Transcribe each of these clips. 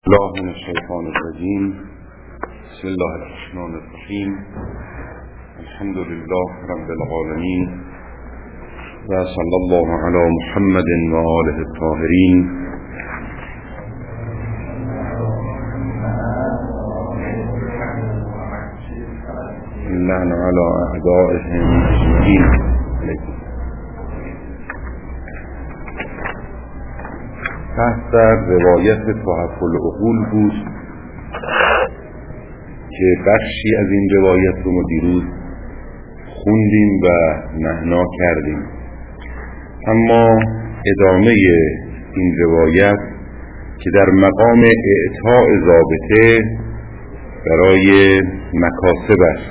الله من الشیطان الرجیم. بسم الله الرحمن الرحیم. الحمد لله رب العالمین و صلی الله علی محمد و آله الطاهرین. لعن علی اعدائهم اجمعین. بحث در روایت تحف العقول بود که بخشی از این روایت رو ما دیروز خوندیم و معنا کردیم، اما ادامه این روایت که در مقام اعطاء ضابطه برای مکاسب است.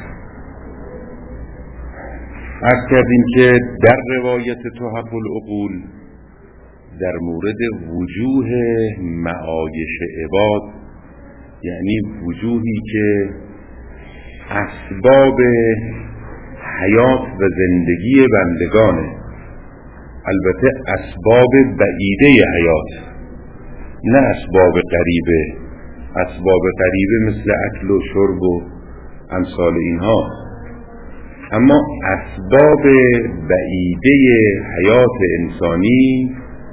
عرض کردیم که در روایت تحف العقول در مورد وجوه معایش عباد، یعنی وجوهی که اسباب حیات و زندگی بندگانه، البته اسباب بعیده حیات، نه اسباب قریبه. اسباب قریبه مثل اکل و شرب و امثال اینها، اما اسباب بعیده حیات انسانی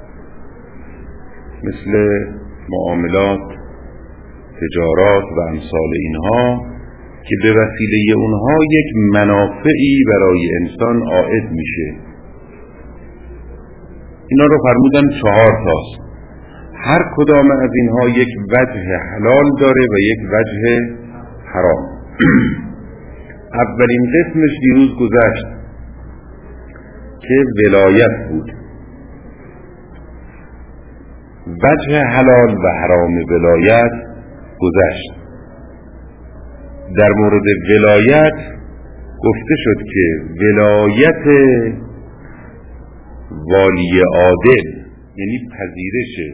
مثل معاملات، تجارات و امثال اینها که به وسیله اونها یک منافعی برای انسان عائد میشه، اینا رو فرمودن 4 تاست. هر کدام از اینها یک وجه حلال داره و یک وجه حرام. اولین قسمش دیروز گذشت که ولایت بود. وجه حلال و حرام ولایت گذشت. در مورد ولایت گفته شد که ولایت والی عادل، یعنی پذیرش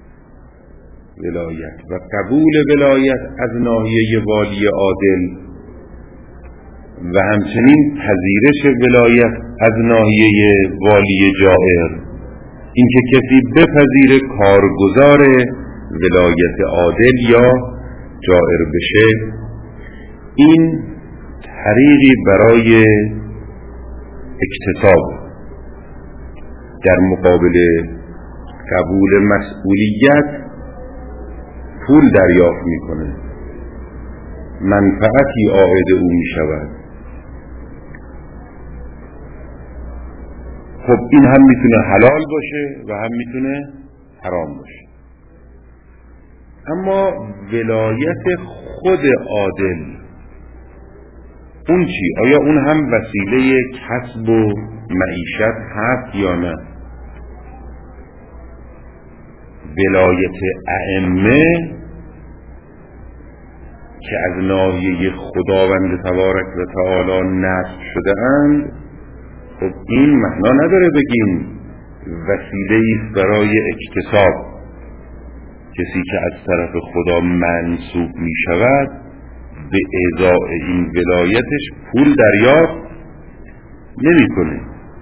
ولایت و قبول ولایت از ناحیه والی عادل و همچنین پذیرش ولایت از ناحیه والی جائر، اینکه کسی بپذیره کارگزار ولایت عادل یا جائر بشه، این طریقی برای اکتساب در مقابل قبول مسئولیت پول دریافت میکنه، منفعتی عائد او میشود. خب این هم میتونه حلال باشه و هم میتونه حرام باشه. اما ولایت خود عادل اون چی؟ آیا اون هم وسیله کسب و معیشت هست یا نه؟ ولایت ائمه که از ناحیه خداوند تبارک و تعالی نصب شده اند، خب این معنا نداره بگیم وسیله‌ای است برای اکتساب. کسی که از طرف خدا منصوب می شود به ازای این ولایتش پول دریافت نمی کنه.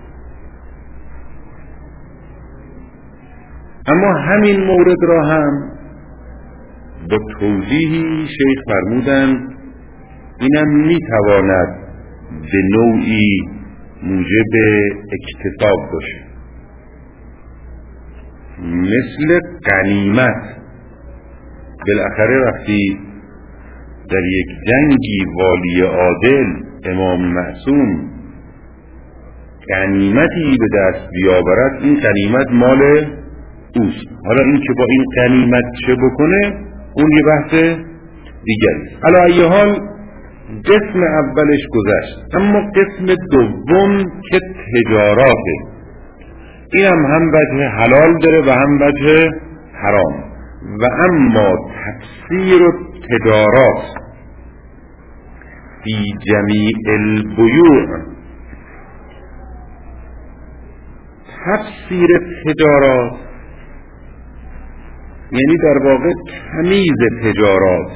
اما همین مورد را هم با توضیحی شیخ فرمودند اینم می تواند به نوعی موجب اکتساب باشه، مثل غنیمت. بالاخره وقتی در یک جنگی والی عادل امام معصوم غنیمتی به دست بیاورد، این غنیمت مال اوست. حالا این که با این غنیمت چه بکنه اون یه بحث دیگری است. علی ای حال قسم اولش گذشت، اما قسم دوم که تجاراته، این هم وجه حلال داره و هم وجه حرام. و اما تفسیر تجارات فی جمیع البیوع، تفسیر تجارات یعنی در واقع تمیز تجارات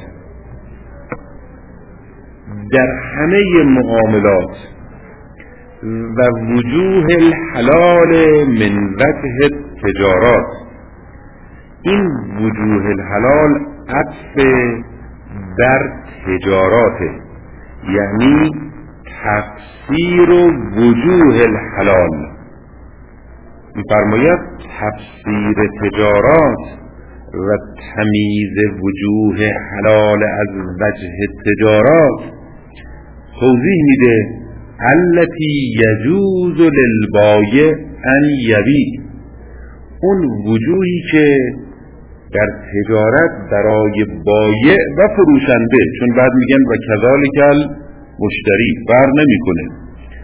در همه معاملات و وجوه الحلال من وجه تجارات. این وجوه الحلال عطف بر تجاراته، یعنی تفسیر وجوه الحلال. می‌فرماید تفسیر تجارات و تمییز وجوه حلال از وجه تجارات توضیح میده التی یجوز للبایع ان یبیع، اون وجوهی که در تجارت برای بایع و فروشنده، چون بعد میگن و کذالک مشتری فرق نمیکنه،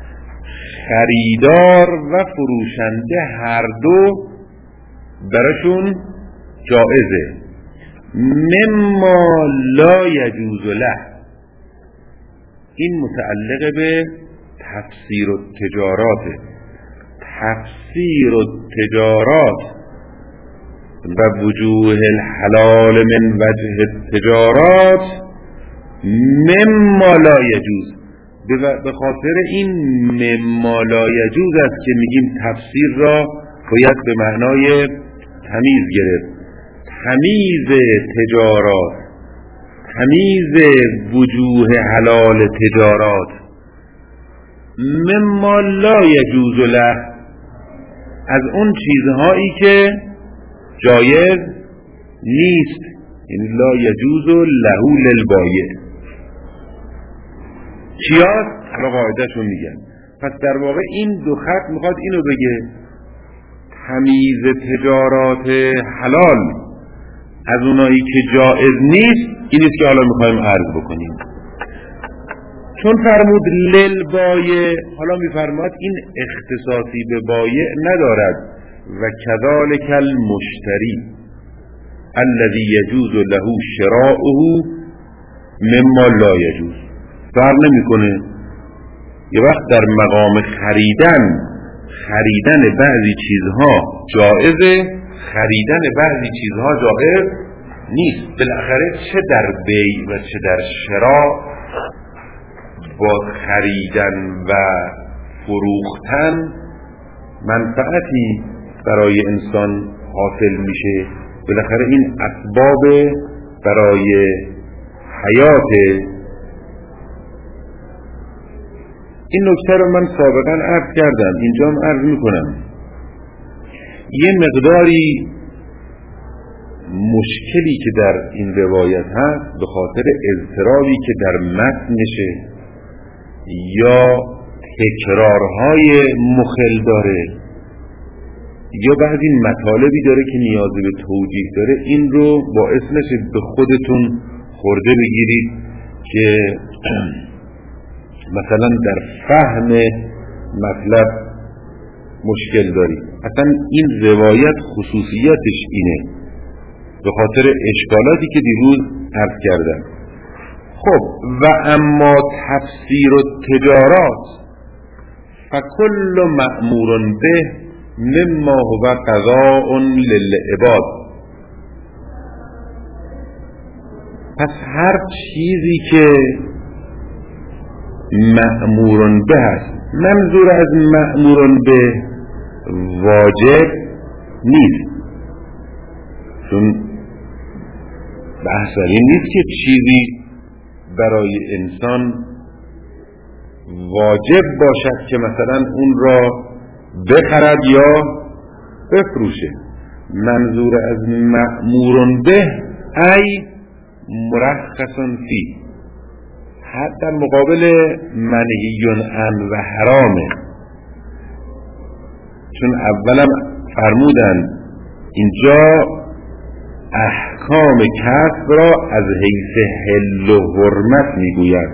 خریدار و فروشنده هر دو براشون جائزه. مما لا یجوز له، این متعلق به تفسیر التجارات. تفسیر التجارات و وجوه الحلال من وجه التجارات مما لا یجوز، به خاطر این مما لا یجوز است که میگیم تفسیر را باید به معنای تمیز گرفت. تمیز تجارات، تمیز وجوه حلال تجارات، مما لا یجوز له، از اون چیزهایی که جایز نیست، یعنی لا یجوز له للبایع. چیاست؟ حالا قاعده‌شو میگن. پس در واقع این دو خط میخواد اینو بگه، تمییز تجارات حلال از اونایی که جائز نیست، اینیست که حالا میخوایم عرض بکنیم. چون فرمود للبایع، حالا میفرماد این اختصاصی به بایع ندارد. و کذالک المشتری الذی یجوز له شراؤه مما لا یجوز، فرق نمیکنه. یه وقت در مقام خریدن بعضی چیزها جائزه، خریدن بعضی چیزها جائز نیست. بالاخره چه در بیع و چه در شراء با خریدن و فروختن منفعتی برای انسان حاصل میشه. بالاخره این اسباب برای حیات. این نکته رو من سابقا عرض کردم، اینجا هم عرض میکنم. یه مقداری مشکلی که در این روایت هست به خاطر اضطرابی که در متنشه یا تکرارهای مخل داره یا بعضی مطالبی داره که نیاز به توجیه داره، این رو باعث نشه به خودتون خورده بگیرید که مثلا در فهم مطلب مشکل دارید. اصلا این روایت خصوصیتش اینه، به خاطر اشکالاتی که دیروز عرض کردم. خب و اما تفسیر التجارات فکل مأمور به مما هو قضاء للعباد، پس هر چیزی که مأمور به است، منظور از مأمور به واجب نیست، چون بحث این نیست که چیزی برای انسان واجب باشد که مثلا اون را بخرد یا بفروشه. منظور از مأمور به ای مرخص فی، حتی در مقابل منهی عنه و حرامه. چون اولا فرمودن اینجا احکام کسب را از حیث حل و حرمت میگوید.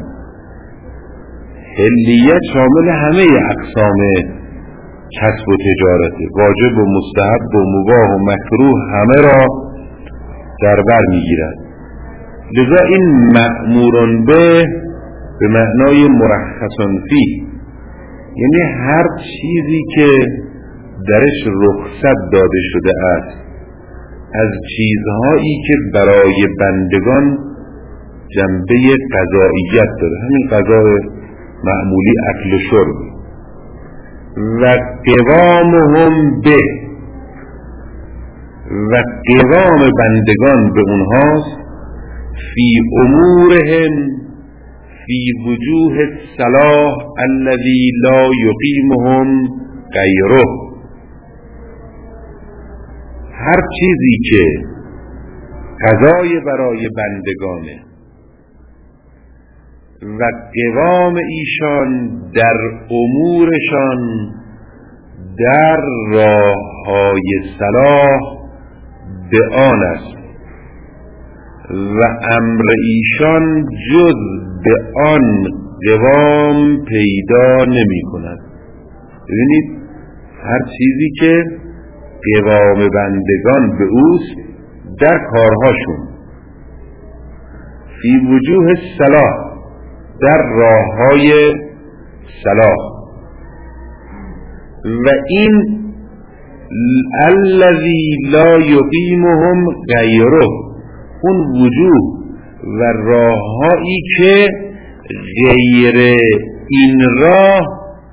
حلیت شامل همه اقسام کسب و تجارته، واجب و مستحب و مباح و مکروه همه را در بر میگیرد. لذا این مأمور به معنای مرخص فی، یعنی هر چیزی که درش رخصت داده شده است از چیزهایی که برای بندگان جنبه قضائیت داره، همین قضای معمولی اکل و شرب، و قوامهم به، و قوام بندگان به اونهاست فی امورهم فی وجوه الصلاح الذی لا یقیمهم غیره. هر چیزی که قضای برای بندگانه و قوام ایشان در امورشان در راههای صلاح به آن است و امر ایشان جز به آن قوام پیدا نمی کند. ببینید هر چیزی که قوام بندگان به اوست در کارهاشون، فی وجوه الصلاح در راههای صلاح، و این الذی لا یقیمهم غیره، اون وجوه و راههایی که غیر این راه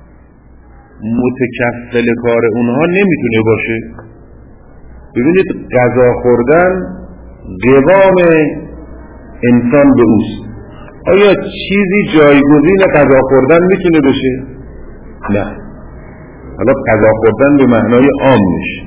متکفل کار اونها نمیتونه باشه. ببینید غذا خوردن قوام انسان به اوست. آیا چیزی جایگزین غذا خوردن میتونه بشه؟ نه. حالا غذا خوردن به معنای عامش،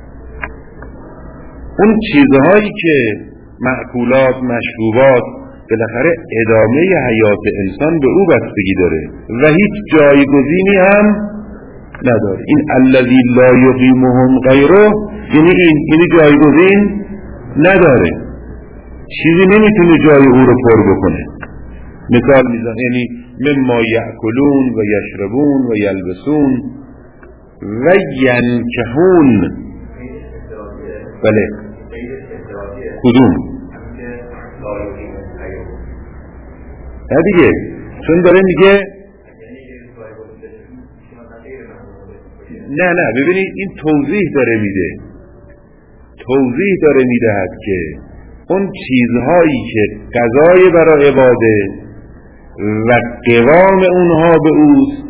اون چیزهایی که مأکولات، مشروبات، بالاخره ادامه حیات انسان به او بستگی داره و هیچ جایگزینی هم نداره. این الذی لا یقیمهم غیره یعنی جایگزین نداره، چیزی نمیتونه جای او رو پر بکنه. مثال میزن یعنی مما یأکلون و یشربون و یلبسون و ینکحون. بله کدوم؟ نه دیگه، چون داره میگه نه ببینید این توضیح داره میدهد که اون چیزهایی که قضای برای عباده و قوام اونها به اوست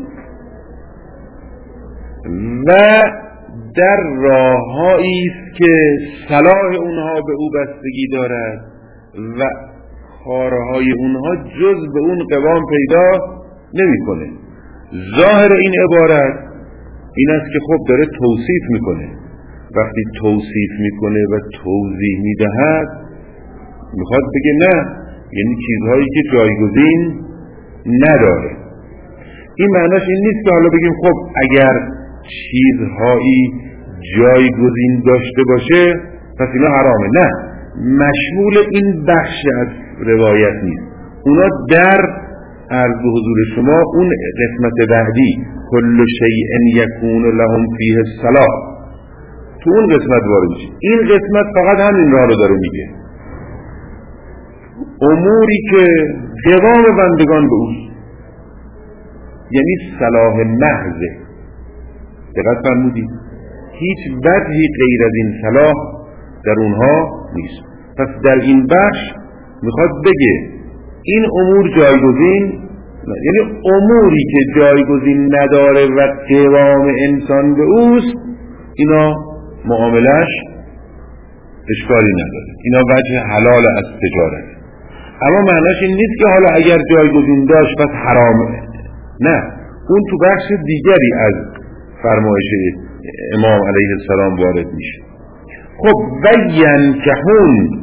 و در راههایی است که صلاح اونها به او بستگی دارد و کارهای اونها جز به اون قوام پیدا نمیکنه. ظاهر این عبارت این است که خب داره توصیف میکنه. وقتی توصیف میکنه و توضیح میدهد میخواد بگه نه، یعنی چیزهایی که جایگزین نداره. این معناش این نیست که حالا بگیم خب اگر چیزهایی جایگزین داشته باشه پس اینا حرامه. نه، مشمول این بخش از روایت نیست. اونا در عرض حضور شما اون قسمت بعدی کل شیء یکون لهم فیه الصلاح، تو اون قسمت وارد میشه. این قسمت فقط همین راه رو داره میگه، اموری که قوام بندگان به اوست، یعنی صلاح محضه. دقت فرمودید هیچ بدهی غیر از این صلاح در اونها نیست. پس در این بخش میخواد بگه این امور جایگزین، یعنی اموری که جایگزین نداره و قوام انسان به اوست، اینا معاملش اشکالی نداره، اینا وجه حلال از تجارت. اما معناش این نیست که حالا اگر جایگزین داشت پس حرامه. نه، اون تو بخش دیگری از فرمایش امام علیه السلام وارد میشه. خب و ینکحون،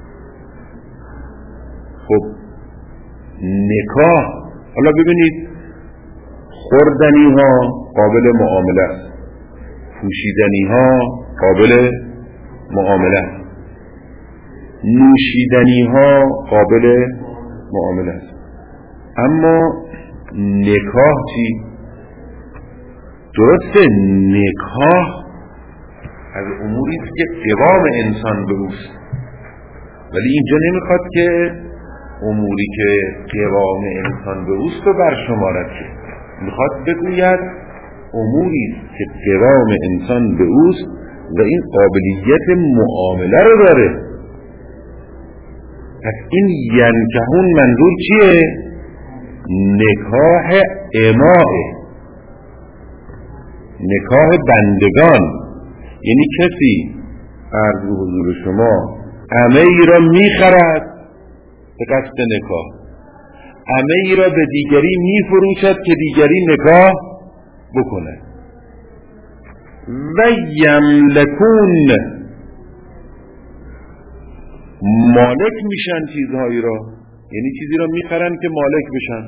خب نکاح، حالا ببینید خوردنی ها قابل معامله است، پوشیدنی ها قابل معامله است، نوشیدنی ها قابل معامله است. اما نکاح چی؟ درسته نکاح از اموری است که قوام انسان به اوست، ولی اینجا نمیخواد که اموری که قوام انسان به اوست رو برشمارد، که میخواد بگوید اموری است که قوام انسان به اوست و این قابلیت معامله رو داره. پس این ینکحون منظور چیه؟ نکاح امائه، نکاح بندگان، یعنی کسی عرض حضور شما عمه ای را میخرد به قصد نکاح، عمه ای را به دیگری میفروشد که دیگری نکاح بکنه. و یملکون، مالک میشن چیزهایی را، یعنی چیزی را میخرن که مالک بشن.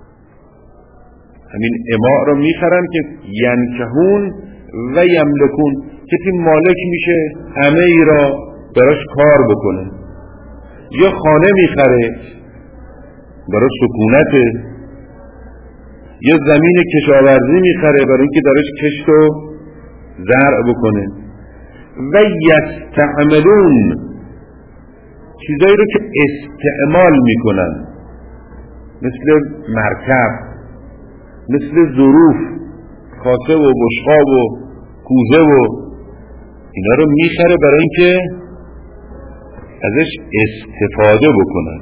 همین اماء را میخرن که ینکهون و یملکون، کسی مالک میشه همه ای را براش کار بکنه. یا خانه میخره برای سکونته، یا زمین کشاورزی میخره برای اینکه درش کشت و زرع بکنه. و یستعملون، چیزایی رو که استعمال میکنن، مثل مرکب، مثل ظروف، کاسه و بشقاب و کوزه و اینا رو میخره برای اینکه ازش استفاده بکنن.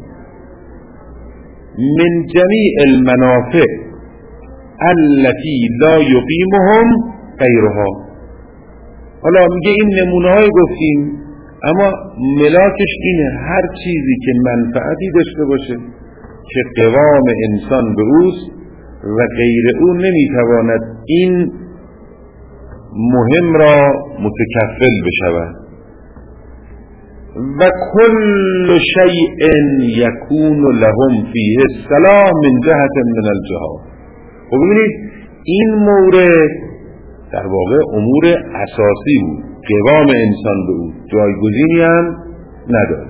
من جمیع المنافع التي لا یقیمهم غیرها. حالا میگه این نمونه های گفتیم، اما ملاکش اینه هر چیزی که منفعتی داشته باشه که قوام انسان به اوست و غیر او نمیتواند این مهم را متکفل بشود. و کل شیء یکون لهم فیه الصلاح من جهت من الجهات. خب ببینید این مورد در واقع امور اساسی بود، قوام انسان به او جایگزینی هم نداره،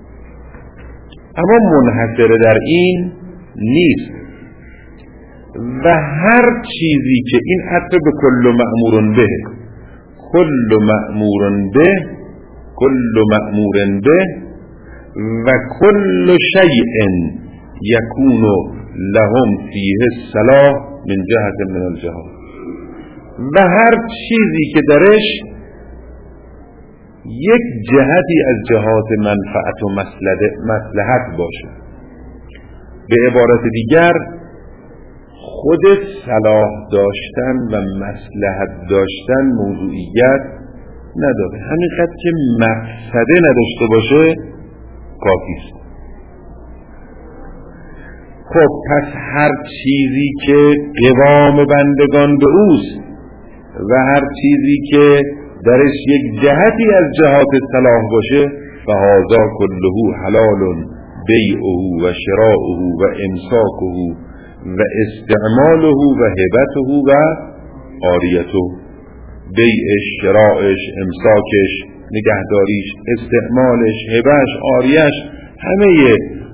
اما منحصر در این نیست. و هر چیزی که این عطف به کل مأمور به، کل مأمور به، کل مأمور به و کل شیء یکون لهم فیه الصلاح من جهت من الجهات، و هر چیزی که درش یک جهتی از جهات منفعت و مصلحت باشه. به عبارت دیگر خود صلاح داشتن و مصلحت داشتن موضوعیت نداره، همینقدر که مقصده نداشته باشه کافی است. خب پس هر چیزی که قوام بندگان به اوست و هر چیزی که درش یک جهتی از جهات صلاح باشه، فهذا کله حلال بیعه و شراؤه و امساکه و استعماله و هبته و عاریته. بیعش، شرائش، امساکش، نگهداریش، استعمالش، هبهش، عاریش، همه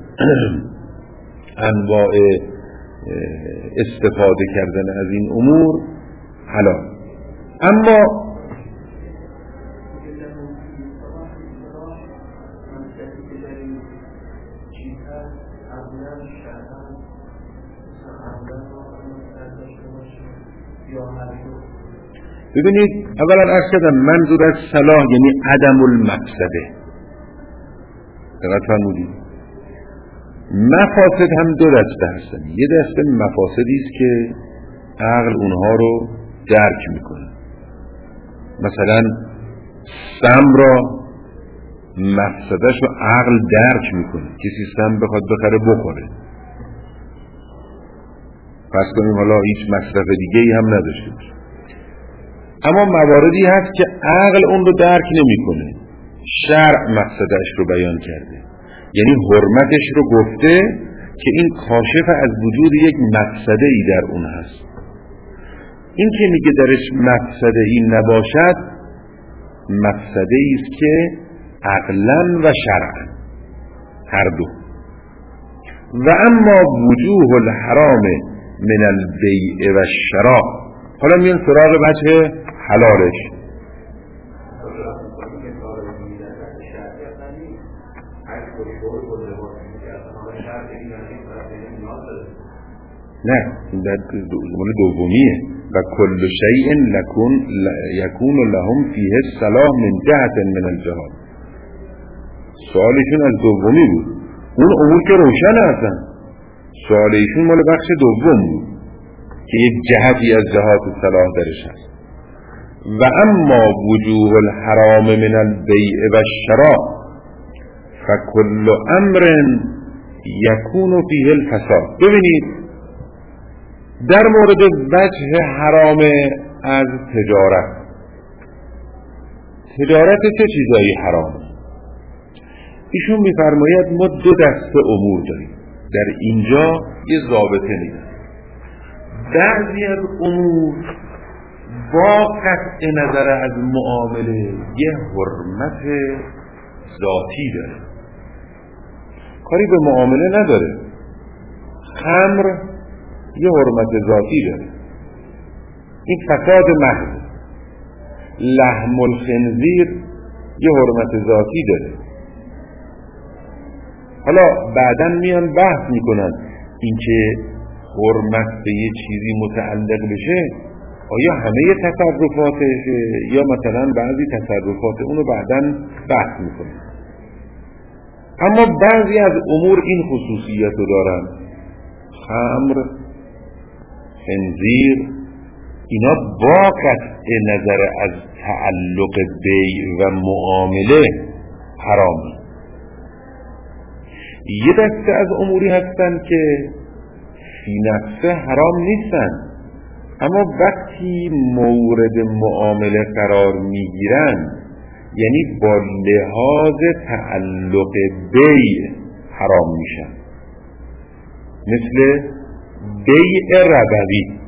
انواع استفاده کردن از این امور حلال. اما ببینید اولا عرض کردم منظور از صلاح یعنی عدم المفسده. دقت فرمودید مفاسد هم دو دسته هستن. یه دسته مفاسدی است که عقل اونها رو درک میکنه. مثلا سم را مفسدش رو عقل درک میکنه. کسی سم بخواد بخره بخوره، پس کنیم حالا هیچ مصرف دیگه ای هم نداشته باشه. اما مواردی هست که عقل اون رو درک نمیکنه. شرع مقصدش رو بیان کرده، یعنی حرمتش رو گفته که این کاشف از وجود یک مقصده ای در اون هست. این که میگه درش مقصده ای نباشد، مقصده ای است که عقلا و شرعا هر دو. و اما وجوه الحرام من البیع و الشراء. حالا میان سراغ وجه حلالش. نه این در زمان دومیه. و کل شیء یکون لهم فیه الصلاح من جهت من الجهات. سوالشون از دومی بود. اون امور که روشن هستن، سوالشون مال بخش دوم بود که یک جهتی از جهات صلاح درش هست. و اما وجوه الحرام من البیع و الشراء فکل امر یکون فیه الفساد. ببینید در مورد وجه حرام از تجارت چه چیزایی حرامه؟ ایشون میفرماید ما دو دسته امور داریم. در اینجا یه ضابطه میدن. بعضی از امور با قطع نظر از معامله یه حرمت ذاتی داره، کاری به معامله نداره. خمر یه حرمت ذاتی داره، این فساد محض. لحم الخنزیر یه حرمت ذاتی داره. حالا بعداً میان بحث میکنن اینکه حرمت به یه چیزی متعلق بشه آیا همه تصرفاتشه یا مثلا بعضی تصرفات اونو بعداً بحث میکنن. اما بعضی از امور این خصوصیت رو دارن، خمر، خنزیر، اینا با قطع نظر از تعلق بیع و معامله حرامه. یه دسته از اموری هستن که فی نفسه حرام نیستن، اما وقتی مورد معامله قرار میگیرن یعنی با لحاظ تعلق بیع حرام میشن، مثل بیع ربوی.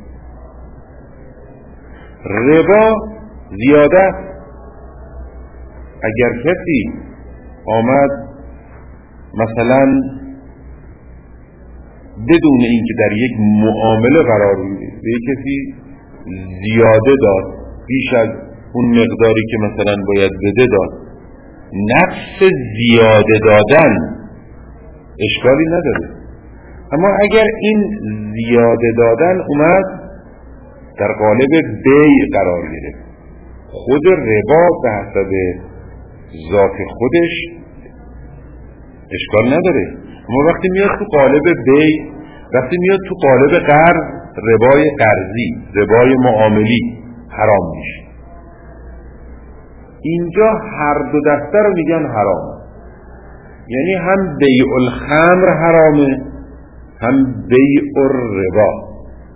ربا زیاده. اگر کسی آمد مثلا بدون اینکه در یک معامله قرار بگیره به یک کسی زیاده داد، بیش از اون مقداری که مثلا باید بده داد، نفس زیاده دادن اشکالی نداره. اما اگر این زیاده دادن اومد در قالب بیع قرار گرفت، خود ربا به حسب ذات خودش اشکال نداره. اما وقتی میاد تو قالب بیع، وقتی میاد تو قالب قرض، ربای قرضی، ربای معاملی حرام میشه. اینجا هر دو دسته رو میگن حرام، یعنی هم بیع الخمر حرامه، هم بیع الربا.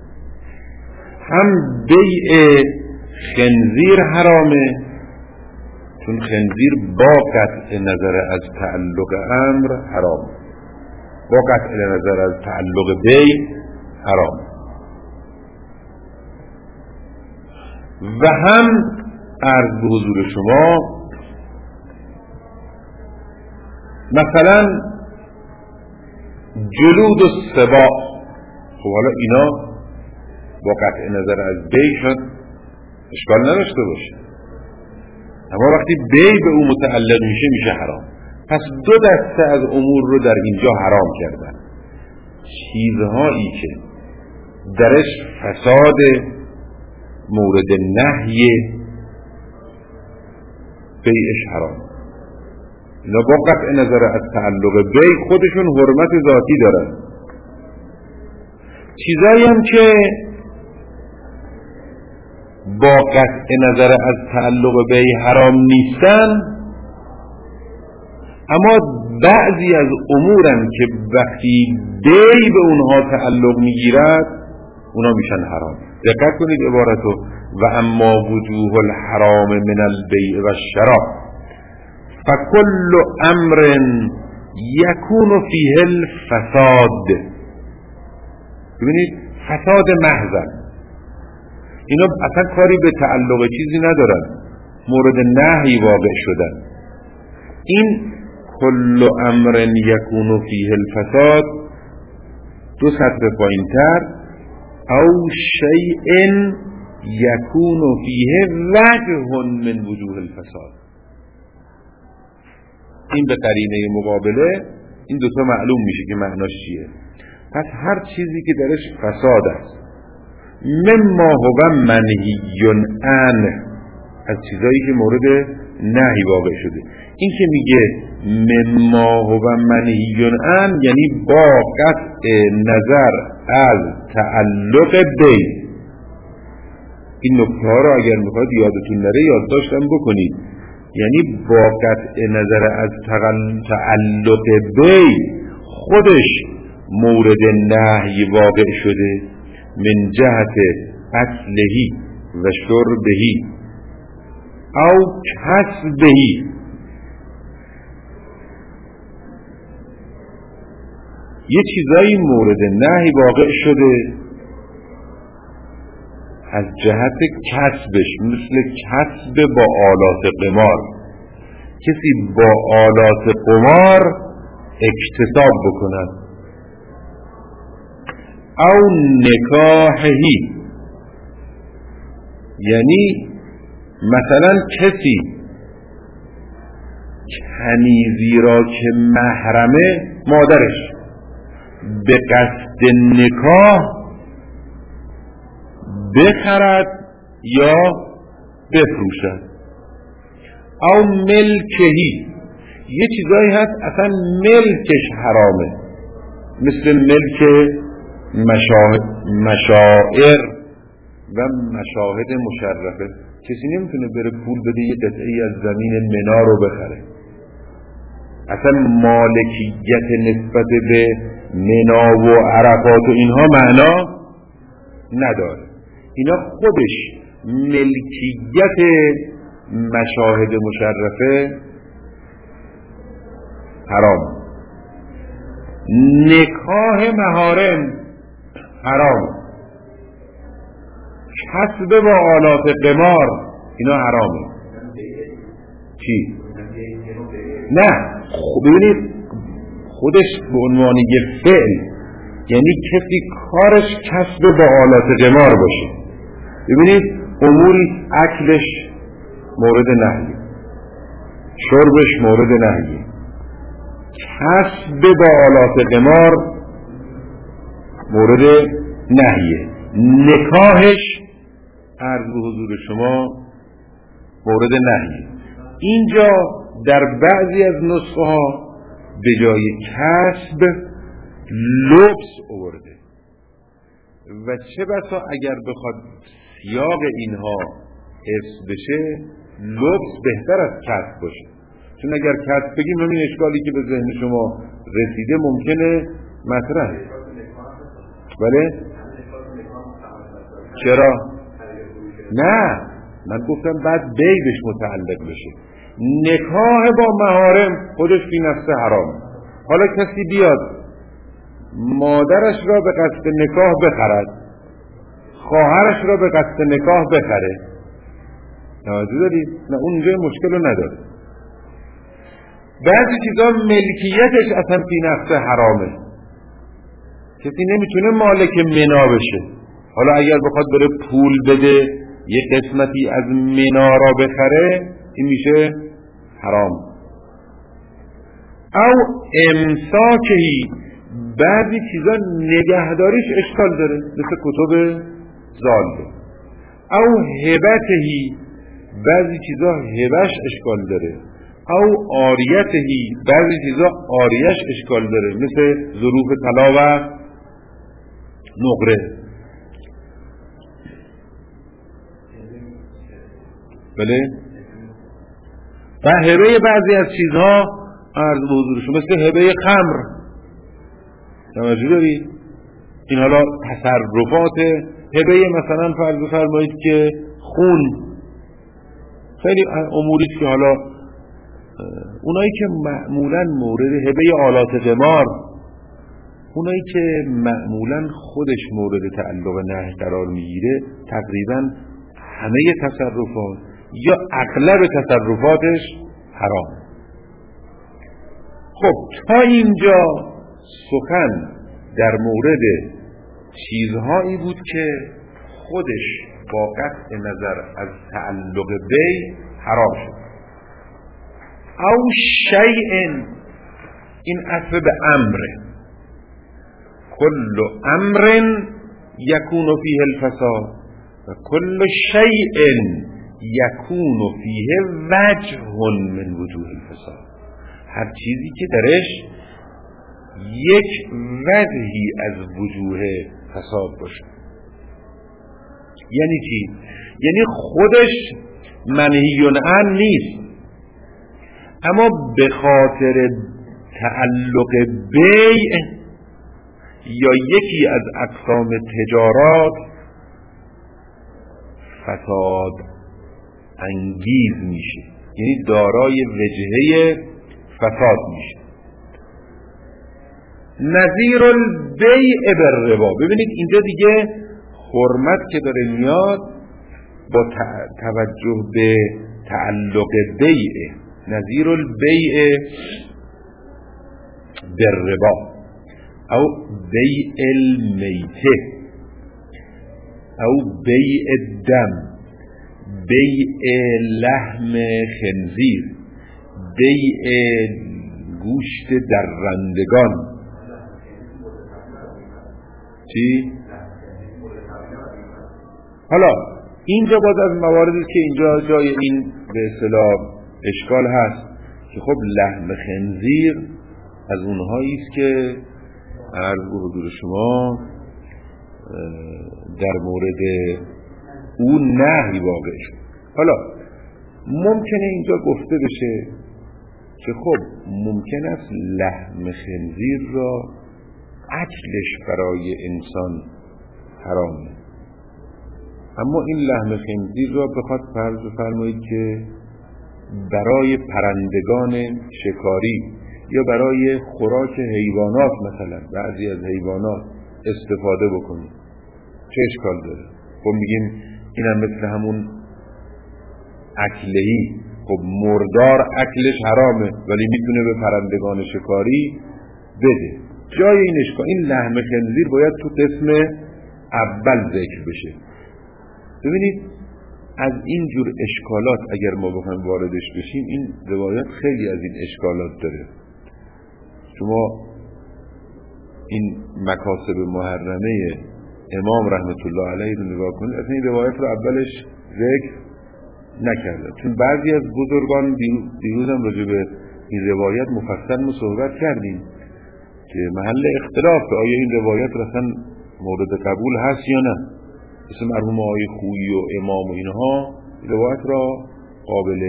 هم بیع خنزیر حرامه، چون خنزیر با قطع نظر از تعلق امر حرام، با قطع نظر از تعلق بیع حرام. و هم عرض به حضور شما مثلا جلود السباع، خب حالا اینا با قطع نظر از بیع شد اشکال نداشته باشه، اما وقتی بیع به اون متعلق میشه میشه حرام. پس دو دسته از امور رو در اینجا حرام کردن. چیزهایی که درش فساد مورد نهی بیعش حرام، اینا با قطع نظر از تعلق بیع خودشون حرمت ذاتی دارن. چیزایی هم که با قطع نظر از تعلق بیع حرام نیستن، اما بعضی از امورن که وقتی بیع به اونها تعلق میگیرد اونا میشن حرام. دقت کنید عبارتو، و اما وجوه الحرام من البیع و الشراء فکل امر یکون فیه الفساد. ببینید فساد محض، اینا اصلا کاری به تعلق چیزی ندارن، مورد نهی واقع شدن. این کل امر یکون فیه الفساد دو سطر پایین‌تر، او شیء یکون فیه وجه من وجوه الفساد. این به قرینه مقابله این دوتا معلوم میشه که معناش چیه. پس هر چیزی که درش فساد است، مما هو منهی عنه، از چیزایی که مورد نهی واقع شده. این که میگه مما هو منهی عنه یعنی با قطع نظر از تعلق بیع. این نکته ها رو اگر میخواد یادتون نره یادداشتم بکنید. یعنی با قطع نظر از تعلق بیع خودش مورد نهی واقع شده من جهت اصلهی و شربهی او کسبهی. یه چیزایی مورد نهی واقع شده از جهت کسبش، مثل کسب با آلات قمار. کسی با آلات قمار اکتساب بکند. او نکاحی، یعنی مثلا کسی کنیزی را که محرمه مادرش به قصد نکاح بخرد یا بفروشد. او ملکهی، یه چیزایی هست اصلا ملکش حرامه، مثل ملک مشاعر و مشاهد مشرفه. کسی نمیتونه بره پول بده یه قطعی از زمین منا رو بخره، اصلا مالکیت نسبت به منا و عرفات و اینها معنا نداره. اینا خودش ملکیت مشاهد مشرفه حرام. نکاح محارم حرام. کسب با آلات قمار اینا حرامه. چی؟ نه، ببینید خودش به عنوان یه فعل، یعنی کسی کارش کسب با آلات قمار باشه. ببینید اموری اکلش مورد نهی، شربش مورد نهی، کسب با آلات قمار مورد نهیه، نکاحش عرض به حضور شما مورد نهیه. اینجا در بعضی از نسخه ها به جای کسب لبس آورده و چه بسا اگر بخواد سیاق اینها حفظ بشه لبس بهتر از کسب باشه، چون اگر کسب بگیم همین اشکالی که به ذهن شما رسیده ممکنه مطرحه. بله؟ چرا؟ نه، من گفتم بعد بیبش متعلق بشه. نکاح با محارم خودش فی نفسه حرام. حالا کسی بیاد مادرش را به قصد نکاح بخرد، خواهرش را به قصد نکاح بخره، توجه دارید؟ نه، اونجا مشکل رو نداره. بعضی چیزا ملکیتش اصلا فی نفسه حرامه، کسی نمیتونه مالک منا بشه. حالا اگر بخواد بره پول بده یه قسمتی از منا را بخره این میشه حرام. او امساکهی، بعضی چیزا نگهداریش اشکال داره مثل کتب زالده. او هبتهی، بعضی چیزا هبش اشکال داره. او آریتهی، بعضی چیزا آریش اشکال داره مثل ظروف طلا و نقره. بله؟ و هبه بعضی از چیزها عرض به حضور شما مثل هبه خمر، توجه دارید؟ این حالا تصرفات هبه، مثلا فرض فرمایید که خون، خیلی اموری که حالا اونایی که معمولا مورد هبه آلات قمار، اونایی که معمولا خودش مورد تعلق نهی قرار میگیره تقریبا همه تصرفات یا اغلب تصرفاتش حرام. خب تا اینجا سخن در مورد چیزهایی بود که خودش با قطع نظر از تعلق بی حرام شد. او شیء، این اصل به امره، کل امر یکون فیه الفساد و کل شیء یکون فیه وجه من وجوه الفساد. هر چیزی که درش یک وجهی از وجوه فساد باشه. یعنی چی؟ یعنی خودش منهی عنه نیست، اما به خاطر تعلق بیع یا یکی از اقسام تجارات فساد انگیز میشه، یعنی دارای وجهه فساد میشه. نظیر البیع بالربا. ببینید اینجا دیگه حرمت که داره میاد با توجه به تعلق بیع، نظیر البیع بالربا او بیع المیته او بیع الدم، بیع لحم خنزیر، بیع گوشت درندگان. چی؟ حالا اینجا باز از مواردی که اینجا جای این به اصطلاح اشکال هست که خب لحم خنزیر از اونهایی است که عرض به حضور شما در مورد اون نهی واقع شد. حالا ممکنه اینجا گفته بشه که خب ممکن است لحم خنزیر را اکلش برای انسان حرامه، اما این لحم خنزیر را بخواد فرض بفرمایید که برای پرندگان شکاری یا برای خوراک حیوانات، مثلا بعضی از حیوانات استفاده بکنید، چه اشکال داره؟ خب میگیم اینم مثل همون اکلهی، خب مردار اکلش حرامه ولی میتونه به پرندگان شکاری بده. جای این اشکال، این لحم خنزیر باید تو قسم اول ذکر بشه. ببینید از این جور اشکالات اگر ما بخوایم واردش بشیم، این روایت خیلی از این اشکالات داره. شما این مکاسب محرمه امام رحمت الله علیه رو نگاه کنید، اصلا این روایت رو اولش ذکر نکرده، چون بعضی از بزرگان دیروز هم راجع به این روایت مفصل صحبت کردیم که محل اختلاف آیا این روایت اصلا مورد قبول هست یا نه. مثل مرحوم آقای خویی و امام و اینها روایت را قابل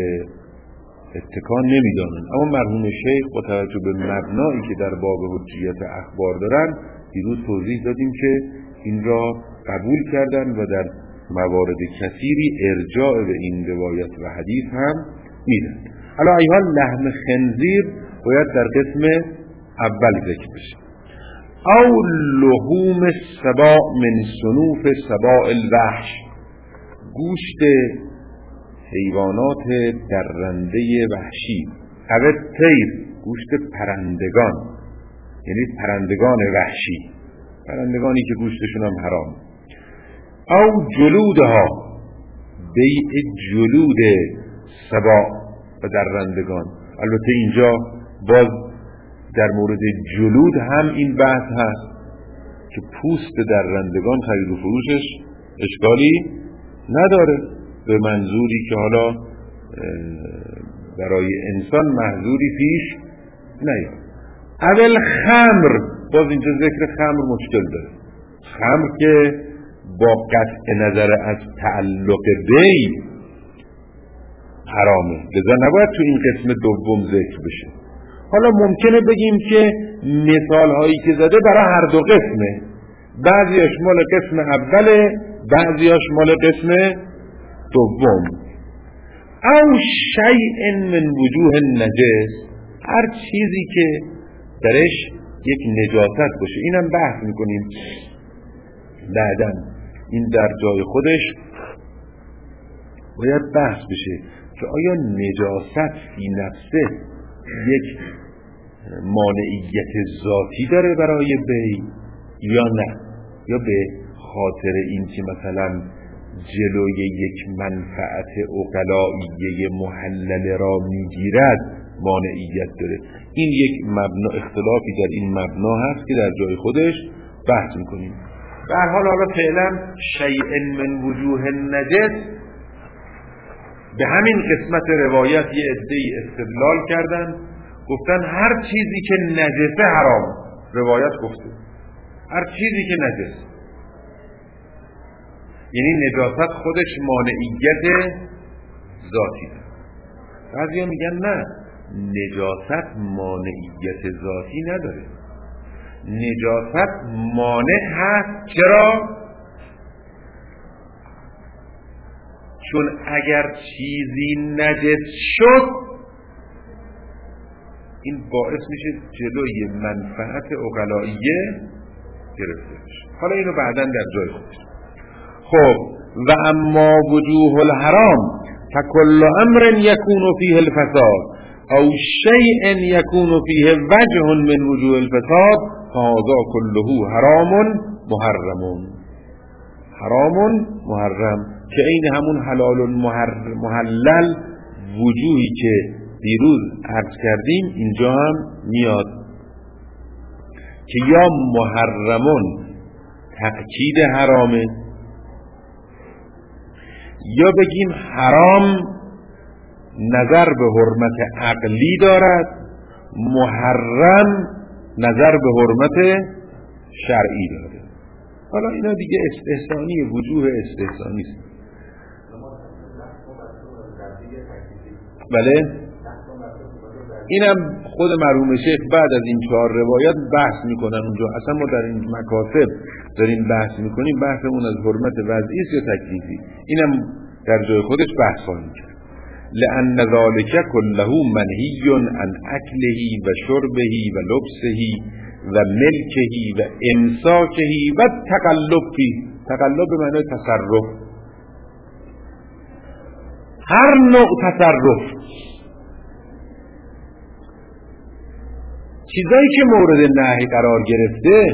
اتکان نمیدانند، اما مرحوم شیخ با توجه به مبنایی که در باب حجیت اخبار دارن دیروز توضیح دادیم که این را قبول کردن و در موارد کثیری ارجاع به این روایت و حدیث هم میدن. حالا ایها لحم خنزیر باید در قسم اول ذکر بشه. او لحوم سباع من صنوف سباع الوحش، گوشت حیوانات درنده وحشی، او طیر، گوشت پرندگان، یعنی پرندگان وحشی، پرندگانی که گوشتشون هم حرام. او جلودها، بیع جلود سباع و درندگان. البته اینجا باز در مورد جلود هم این بحث هست که پوست درندگان خرید و فروشش اشکالی نداره، به منظوری که حالا برای انسان محظوری پیش نیاد. اول خمر، باز اینجا ذکر خمر مشکل داره. خمر که با قطع نظر از تعلق بی حرامه، لذا نباید تو این قسم دوم ذکر بشه. حالا ممکنه بگیم که مثال هایی که زده برای هر دو قسمه، بعضیاش مال قسم اوله، بعضیاش مال قسم دوم. او شیء من وجوه النجس، هر چیزی که درش یک نجاست باشه. اینم بحث میکنیم بعداً، این در جای خودش باید بحث بشه که آیا نجاست فی نفسه یک مانعیت ذاتی داره برای بی یا نه، یا به خاطر این که مثلا جلوی یک منفعت عقلائیه محلل را میگیرد مانعیت داره. این یک مبنا، اختلافی در این مبنا هست که در جای خودش بحث میکنیم. به هر حال حالا فعلا شیء من وجوه النجس، به همین قسمت روایت یه عده‌ای استدلال کردن، گفتن هر چیزی که نجسه حرام. روایت گفته هر چیزی که نجس، یعنی نجاست خودش مانعیت ذاتی. بعضیا میگن نه، نجاست مانعیت ذاتی نداره. نجاست مانع هست. چرا؟ چون اگر چیزی نجس شد این باعث میشه جلوی منفعت عقلائیه گرفته بشه. حالا اینو بعداً در جای خودش. خب و اما وجوه الحرام فکل امر یکون فیه الفساد او شیء یکون فیه وجه من وجوه الفساد فهذا كله حرام محرم. حرام محرم که این همون حلال محلل وجوهی که دیروز عرض کردیم اینجا هم میاد که یا محرمون تأکید حرامه یا بگیم حرام نظر به حرمت عقلی دارد، محرم نظر به حرمت شرعی داره. حالا اینا دیگه استحسانی، وجوه استحسانی است. بله اینم خود مرحوم شیخ بعد از این 4 روایت بحث میکنن اونجا. اصلا ما در این مکاتب داریم بحث میکنیم، بحثمون از حرمت وضعی است یا تکلیفی، اینم در جای خودش بحث خواهیم کرد. لأن ذلك كله منهی عن اکله و شربه و لبسه و ملکه و امساکه و تقلب فیه. تقلب به معنی تصرف، هر نوع تصرف، چیزایی که مورد نهی قرار گرفته.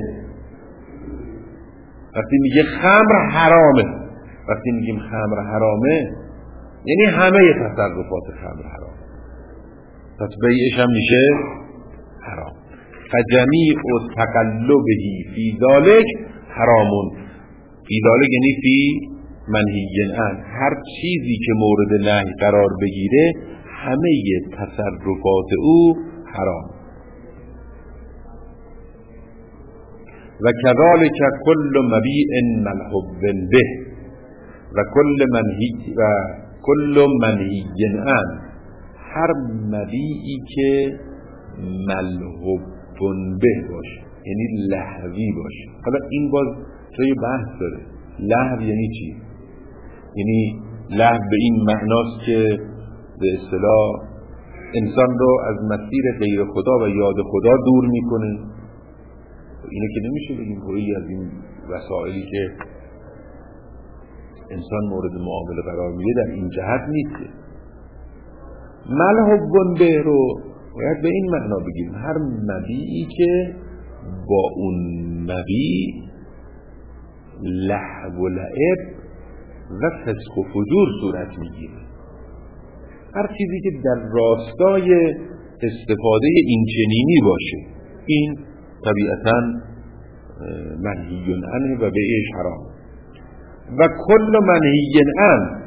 وقتی میگه خمر حرامه، وقتی میگیم خمر حرامه یعنی همه تصرفات خمر حرام، پس بیعش هم میشه حرام. فجمیع تقلبه فی ذلک حرامون. فی ذلک یعنی فی منهی عنه. هر چیزی که مورد نهی قرار بگیره همه تصرفات او حرام. و کذالک کل مبیع ملحوب به و کل منهی عنه. هر مبیعی که ملحوب به باشه یعنی لهوی باشه. حالا این باز جای بحث داره. لهو یعنی چی؟ یعنی لهو به این معناست که به اصطلاح انسان رو از مسیر غیر خدا و یاد خدا دور میکنه. اینه که نمیشه بگیم گویی از این وسائلی که انسان مورد معامله قرار میده در این جهت نیست. ملحوب به رو باید به این معنا بگیم هر مبیعی که با اون مبیع لهو و لعب و فسق و فجور صورت میگیره. هر چیزی که در راستای استفاده این چنینی باشه این طبیعتاً منهی عنه و بیعش حرام. و کل منهی عنه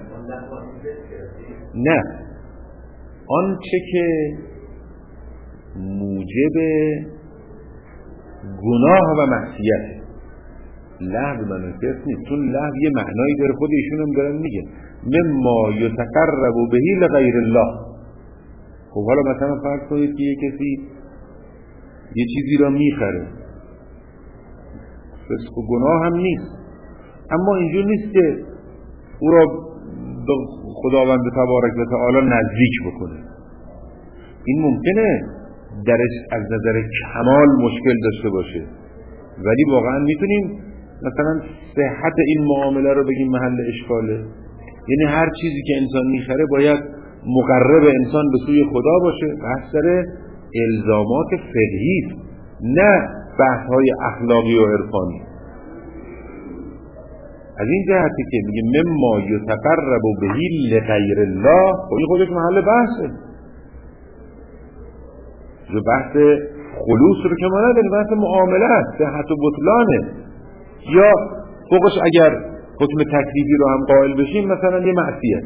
نه آنچه که موجب گناه و معصیت. لهو مناسب نیست، چون لهو یه معنایی داره، خود ایشون هم دارن میگه مما یتقرب بهی لغیر الله. خب حالا مثلا فرض کنید که یه کسی یه چیزی را میخره، فسق و گناه هم نیست، اما اینجور نیست که او را به خداوند تبارک و تعالی نزدیک بکنه. این ممکنه درش از نظر کمال مشکل داشته باشه، ولی واقعا میتونیم مثلا صحت این معامله رو بگیم محل اشکاله. یعنی هر چیزی که انسان میخره باید مقرب انسان به سوی خدا باشه. بحث داره الزامات فقهی است، نه بحث های اخلاقی و عرفانی. از این جهتی که میگه مما یتقرب بهی لغیر الله، خب این خودش محل بحثه. جو بحث خلوص رو که ما نداریم، بحث معامله است، صحت و بطلانه. یا فوقش اگر حکم تکلیفی رو هم قائل بشیم مثلا یه معصیت.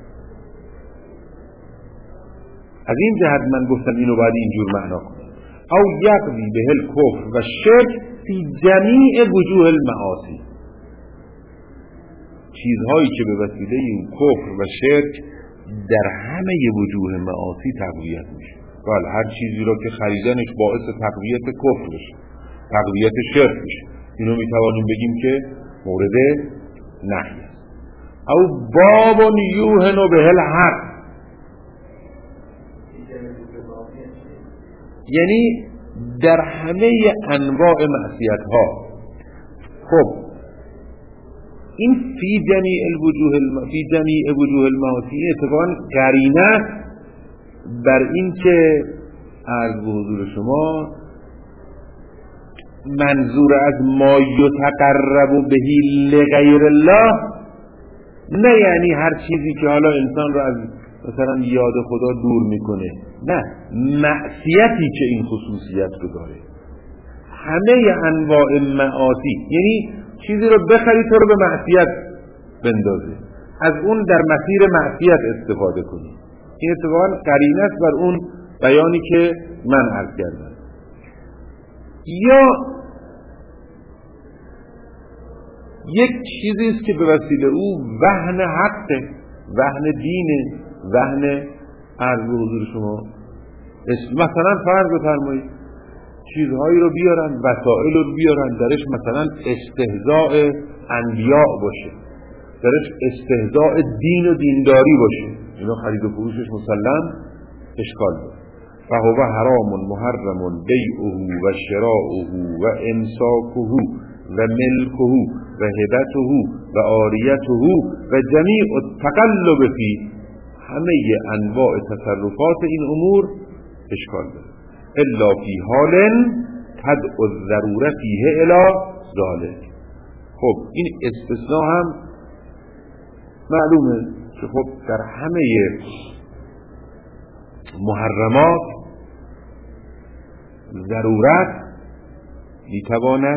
از این جهت من گفتم اینو باید اینجور معنا کنم. او یقضی به الکفر و شرک فی جمیع وجوه المعاصی. چیزهایی که به وسیله این کفر و شرک در همه وجوه معاصی تقویت میشه. بله هر چیزی را که خریدنش باعث تقویت کفر بشه، تقویت شرک بشه، اینو میتوانیم بگیم که مورد نهی است. او باب یوهن به الحق، یعنی در همه انواع معصیت ها. خب این فی جمیع وجوه المعاصی اتفاقا قرینه بر این که عرض به حضور شما منظور از ما یتقرب بهی لغیر الله نه یعنی هر چیزی که حالا انسان را از مثلا یاد خدا دور میکنه، نه، معصیتی که این خصوصیت رو داره. همه انواع معاصی یعنی چیزی رو بخری تو رو به معصیت بندازه، از اون در مسیر معصیت استفاده کنی. این اتفاقا قرینه است بر اون بیانی که من عرض کردم. یا یک چیزی است که به وسیله او وهن حقه، وهن دینه، وهن عرض به حضور شما. مثلا فرض بفرمایید چیزهایی رو بیارن، وسائل رو بیارن، درش مثلا استهزاء انبیاء باشه، درش استهزاء دین و دینداری باشه، اینا خرید و فروشش مسلم اشکال داره. فهو حرام محرم بیعه و شراؤه و امساکه و ملکه و هبته و عاریته و جمیع التقلب فی، همه انواع تصرفات این امور اشکال داره. الا فی حال تدعو الضروره فیه الی ذلک. خب این استثناء هم معلومه که خب در همه محرمات ضرورت میتواند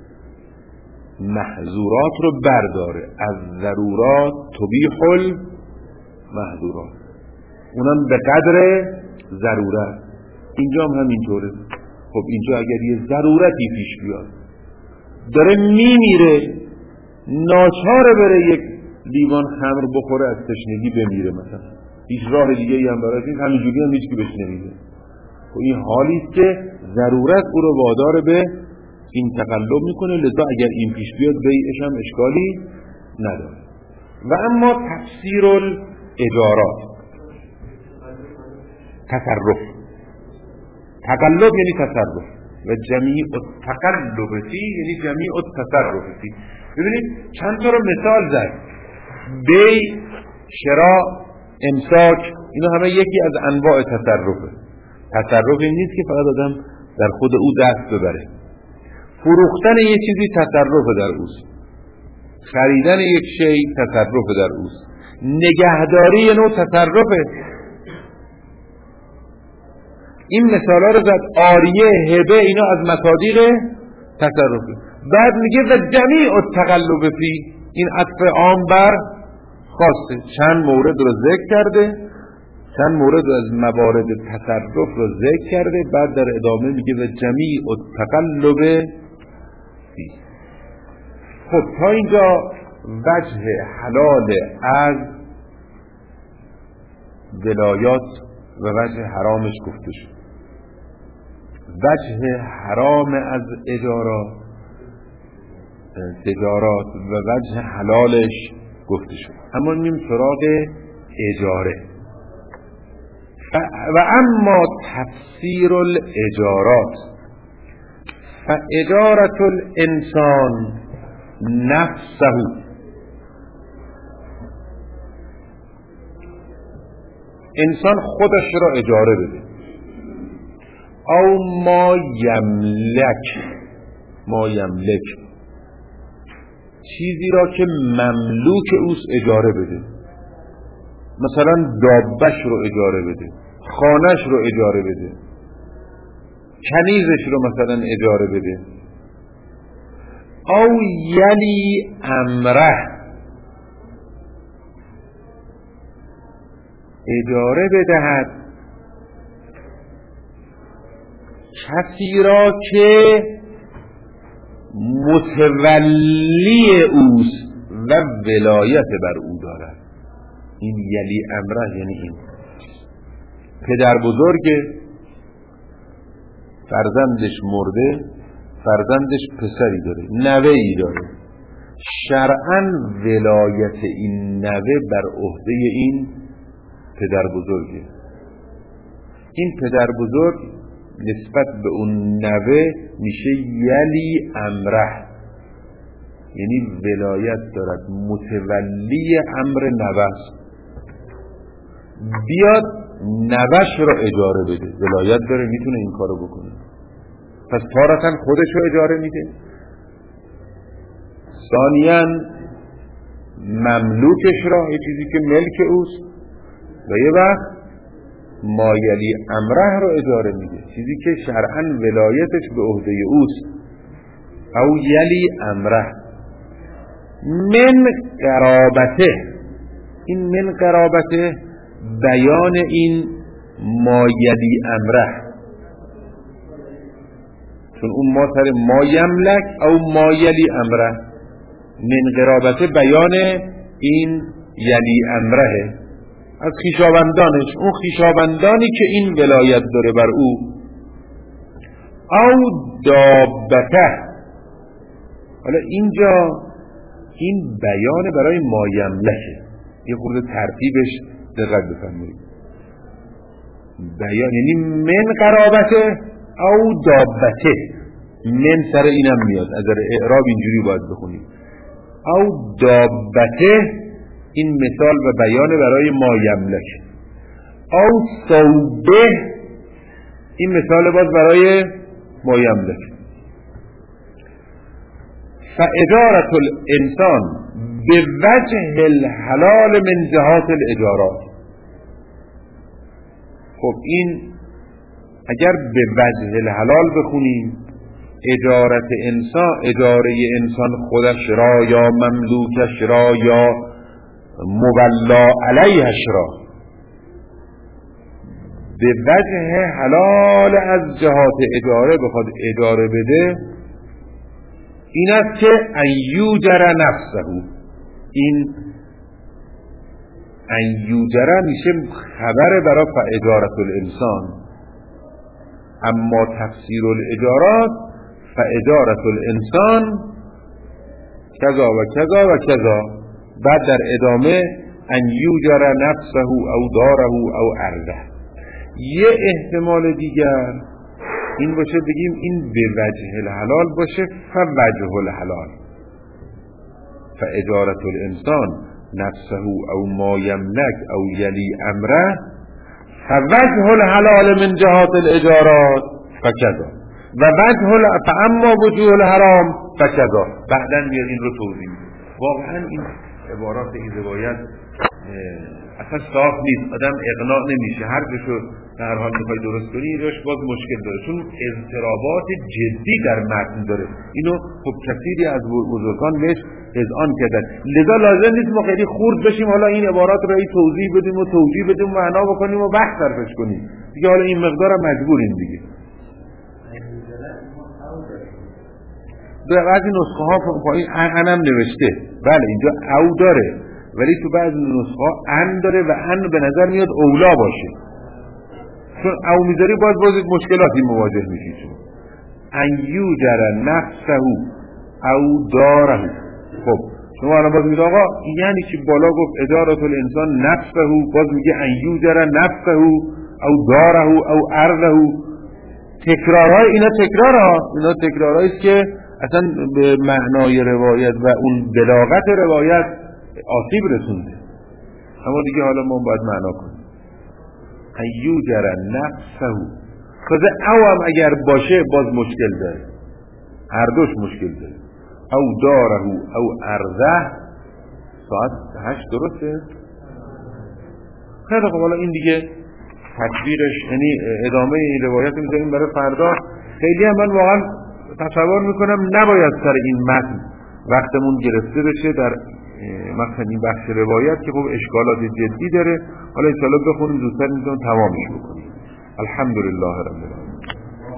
محظورات رو برداره. از ضرورات تبیح المحظورات، اونم به قدر ضرورت. اینجا هم همینطوره. خب اینجا اگر یه ضرورتی پیش بیاد، داره میمیره، ناچاره بره یک لیوان خمر بخوره از تشنگی بمیره مثلا، هیچ راه دیگه ای هم براش نیست، همینجوری هم هیچ کی بهش نمیده. خب این حالی است که ضرورت او رو وادار به این تقلب میکنه، لذا اگر این پیش بیاد بیعش هم اشکالی نداره. و اما تفسیر الاجارات، تصرف، تقلب یعنی تصرف و جمیع التقلب فی یعنی جمیع التصرف فی. ببینید چند تا رو مثال زد، بی، شراء، امساک، اینا همه یکی از انواع تصرفه. تصرف این نیست که فقط آدم در خود او دست ببره، فروختن یک چیزی تصرف در اوست، خریدن یک شی تصرف در اوست، نگهداری یه نوع تصرفه. این مثالا رو زد، عاریه، هبه، اینا از مصادیق تصرفه. بعد میگه و جمیع التقلب فی، این عطف عام بر خاصه، چند مورد رو ذکر کرده، چند مورد از موارد تصرف رو ذکر کرده، بعد در ادامه میگه و جمیع التقلب فی. خب تا اینجا وجه حلال از ولایات و وجه حرامش گفته شد. وجه حرام از تجارات و وجه حلالش گفته شد. اما میریم سراغ اجاره. و اما تفسیر الاجارات، فاجارت الانسان نفسه، انسان خودش را اجاره بده، او ما یملک، چیزی را که مملوک اوست اجاره بده، مثلا دابش رو اجاره بده، خانش رو اجاره بده، کنیزش رو مثلا اجاره بده. او یلی امره، اجاره بدهد کسی را که متولی اوست و ولایت بر او دارد. این یلی امره یعنی این پدر بزرگ فرزندش مرده، فرزندش پسری داره، نوه‌ای داره، شرعاً ولایت این نوه بر عهده این پدر بزرگه. این پدر بزرگ نسبت به اون نوه میشه یلی امره، یعنی ولایت دارد، متولی امر نوه است. بیاد نوهش رو اجاره بده، ولایت داره، میتونه این کارو بکنه. پس تارتاً خودش رو اجاره میده، ثانیاً مملوکش را، یه چیزی که ملک اوست، و یه وقت مایلی امره رو اجاره میده، چیزی که شرعاً ولایتش به عهده اوست. او یلی امره من قرابته. این من قرابته بیان این مایلی امره، چون اون ما سر ما یملک او مایلی امره، من قرابته بیان این یلی امره از خویشاوندانش، اون خویشاوندانی که این ولایت داره بر او. او دابته. حالا اینجا این بیان برای ما یملکه، یه خورده ترتیبش دقت بفرمایید. بیان یعنی من قرابته او دابته، من سر اینم میاد، از اعراب اینجوری باید بخونیم. او دابته این مثال و بیان برای ما یملک. او صوبه این مثال باز برای ما یملک. فادارة الانسان به وجه الحلال من جهات الاجارات. خب این اگر به وجه الحلال بخونیم، اجارت انسان، اجاره انسان خودش را یا مملوکش را یا مولا علیهش را به وجه حلال از جهات اجاره بخواد اجاره بده، این است که ان یوجر نفسه. این ان یوجر میشه خبر برای فاجارت الانسان، اما تفسیر الاجارات فاجارت الانسان کذا و کذا و کذا. بعد در ادامه ان یوجر نفسه او داره او ارضه. یه احتمال دیگر این باشه بگیم این به وجه الحلال باشه، فوجه الحلال، فاجارت الانسان نفسه او ما یملک او یلی امره، فوجه الحلال من جهات الاجارات فکذا و وجه فاما وجوه الحرام فکذا. بعداً میاد این رو توضیح میده. واقعا این عبارات این روایت اصلا صاف نیست، آدم اقناع نمیشه، هر جشو در حال میخوای درست کنی روش باز مشکل داره، چون اضطرابات جدی در متن داره. اینو خب کثیری از بزرگان بهش اذعان کردن، لذا لازم نیست ما خیلی خورد بشیم حالا این عبارات رو توضیح بدیم و توجیه بدیم و معنا بکنیم و وقت صرفش کنیم دیگه. حالا این مقدار هم مجبوریم دیگه. در بعضی نسخه ها پایین انم نوشته، بله اینجا او داره، ولی تو بعضی نسخه ها ان داره و ان به نظر میاد اولا باشه، چون او میذاری باز مشکلاتی مواجه میشی. چون ان یوجر نفسه او داره. خب شما الان باز میگه آقا یعنی که بالا گفت ادارت الانسان نفسه، باز میگه ان یوجر نفسه او داره او ارضه. تکرارهای اینا تکرارهایی است که اصلا به معنای روایت و اون بلاغت روایت آسیب رسونده. اما دیگه حالا ما باید معنا کنیم. ایوجر نفسه. خود او هم اگر باشه باز مشکل داره، هر دوش مشکل داره. او داره او ارضه. ساعت 8 درسته؟ خیلی خب حالا این دیگه تکبیرش، یعنی ادامه این روایت میذاریم برای فردا. خیلی هم من واقعا تصور میکنم نباید سر این متن وقتمون گرفته بشه در مثلا این بخش روایت که خب اشکالات جدی داره. حالا انشاءالله بخونیم زودتر میتونم تمامش بکنیم. الحمدلله رب العالمین.